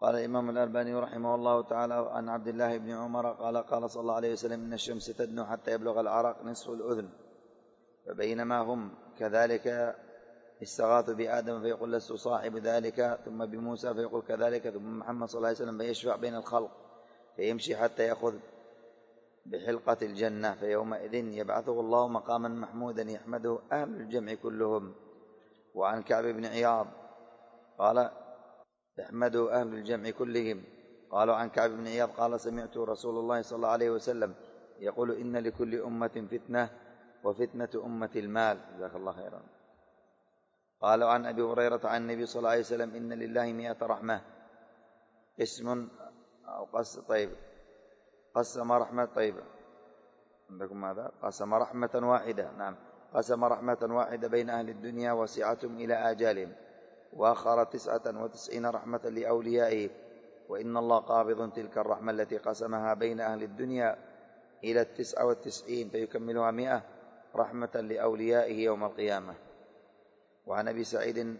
قال الإمام الألباني رحمه الله تعالى عن عبد الله بن عمر قال قال صلى الله عليه وسلم إن الشمس تدنو حتى يبلغ العرق نصف الأذن، فبينما هم كذلك استغاثوا بآدم فيقول لست صاحب ذلك، ثم بموسى فيقول كذلك، ثم محمد صلى الله عليه وسلم فيشفع بين الخلق فيمشي حتى يأخذ بحلقة الجنة، فيومئذ يبعثه الله مقاما محمودا يحمده أهل الجمع كلهم. وعن كعب بن عياض قال يحمده أهل الجمع كلهم. قالوا عن كعب بن عياض قال سمعت رسول الله صلى الله عليه وسلم يقول إن لكل أمة فتنة وفتنة أمة المال. جزاك الله خيرا. قالوا عن أبي هريرة عن النبي صلى الله عليه وسلم إن لله 100 رحمة اسم أو قسم رحمة عندكم ماذا؟ قسم رحمة واحدة. نعم، قسم رحمة واحدة بين أهل الدنيا وسعتهم إلى آجالهم، وآخر 99 رحمة لأوليائه، وإن الله قابض تلك الرحمة التي قسمها بين أهل الدنيا إلى 99 فيكملها 100 رحمة لأوليائه يوم القيامة. وعن أبي سعيد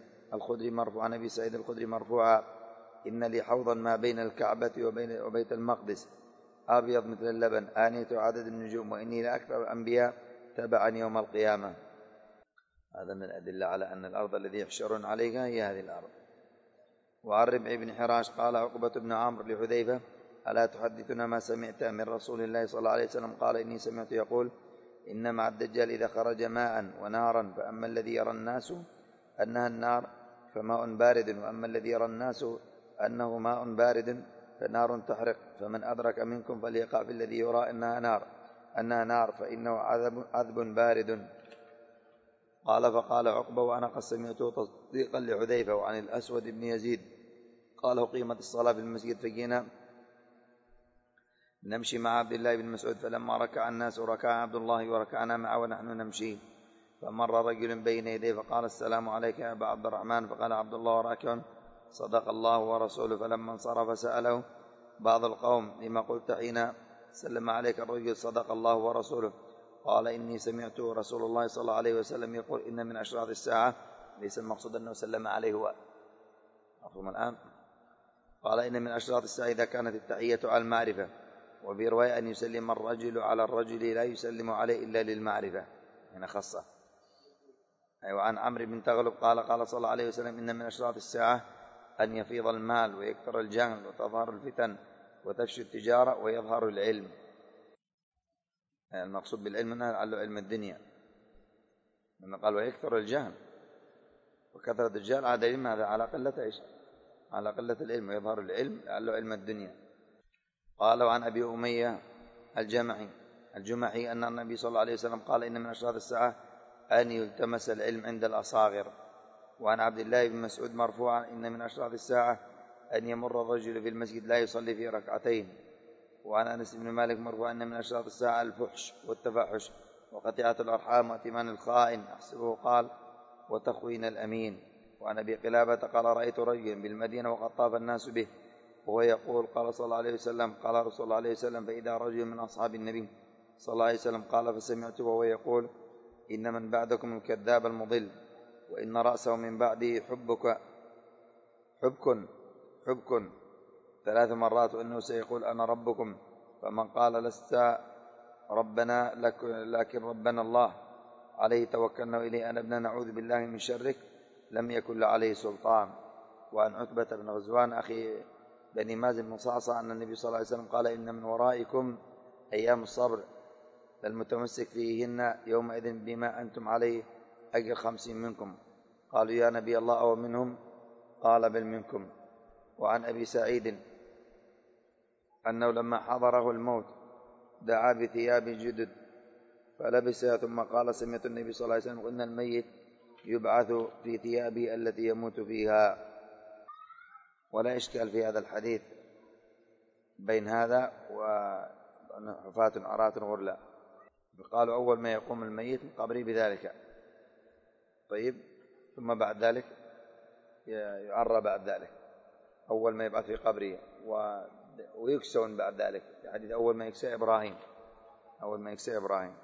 الخدري مرفوعا إن لي حوضا ما بين الكعبة وبيت المقدس أبيض مثل اللبن آنية عدد النجوم، وإني لأكثر الأنبياء تبعا يوم القيامة. هذا من الأدلة على أن الأرض الذي يحشرون عليها هي هذه الأرض. وعن ربعي بن حراش قال عقبة بن عمرو لحذيفة ألا تحدثنا ما سمعت من رسول الله صلى الله عليه وسلم؟ قال إني سمعت يقول إن مع الدجال إذا خرج ماء ونارا، فأما الذي يرى الناس أنها النار فماء بارد، وأما الذي يرى الناس أنه ماء بارد فنار تحرق، فمن أدرك منكم فليقع في الذي يرى أنها نار فإنه عذب بارد. قال فقال عقبة وأنا قد سمعته تصديقا لحذيفة. وعن الأسود بن يزيد قال أقيمت الصلاة في المسجد فجينا نمشي مع عبد الله بن مسعود، فلما ركع الناس ركع عبد الله وركعنا معه ونحن نمشي، فمر رجل بين يديه فقال السلام عليك يا أبا عبد الرحمن، فقال عبد الله راكع صدق الله ورسوله. فلما انصرف سأله بعض القوم لما قلت حين سلم عليك الرجل صدق الله ورسوله؟ قال إني سمعت رسول الله صلى الله عليه وسلم يقول إن من أشراط الساعة، ليس المقصود أنه سلم عليه هو أفهم الآن. قال إن من أشراط الساعة إذا كانت التحية على المعرفة، وفي رواية أن يسلم الرجل على الرجل لا يسلم عليه إلا للمعرفة، هنا خاصة. وعن عمرو بن تغلب قال قال صلى الله عليه وسلم إن من أشراط الساعة أن يفيض المال ويكثر الجهل وتظهر الفتن وتفشي التجارة ويظهر العلم. المقصود بالعلم أنه علم الدنيا، لأنه قال ويكثر الجهل، وكثرة الجهل عاد علم هذا على قلة إيش؟ على قلة العلم، ويظهر العلم لعله علم الدنيا. قال وعن أبي أمية الجمحي أن النبي صلى الله عليه وسلم قال إن من أشراط الساعة أن يلتمس العلم عند الأصاغر. وعن عبد الله بن مسعود مرفوعا إن من أشراط الساعة أن يمر الرجل في المسجد لا يصلي في ركعتين. وعن أنس بن مالك مرفوعا أن من أشراط الساعة الفحش والتفاحش وقطيعة الأرحام واتمان الخائن أحسبه قال وتخوين الأمين. وعن أبي قلابة قال رأيت رجلا بالمدينة وقد طاف الناس به وهو يقول قال صلى الله عليه وسلم قال رسول الله عليه وسلم فإذا رجل من أصحاب النبي صلى الله عليه وسلم قال فسمعته وهو يقول إن من بعدكم الكذاب المضل، وإن رأسه من بعده حبك 3 مرات، وإنه سيقول أنا ربكم، فمن قال لست ربنا لكن ربنا الله عليه توكلنا وإليه أنبنا نعوذ بالله من شرك لم يكن عليه سلطان. وعن عتبة بن غزوان أخي بني مازن بن صعصع أن النبي صلى الله عليه وسلم قال إن من ورائكم أيام الصبر فالمتمسك فيهن يومئذ بما أنتم عليه أجر 50 منكم. قالوا يا نبي الله أو منهم؟ قال بل منكم. وعن أبي سعيد أنه لما حضره الموت دعا بثياب جدد فلبسها ثم قال سمعت النبي صلى الله عليه وسلم إن الميت يبعث في ثيابه التي يموت فيها. ولا إشكال في هذا الحديث بين هذا وحفاة عراة غرلا. قالوا أول ما يقوم الميت من قبره بذلك، طيب، ثم بعد ذلك يعرى بعد ذلك، أول ما يبعث في قبره ويكسون بعد ذلك، حديث أول ما يكسى إبراهيم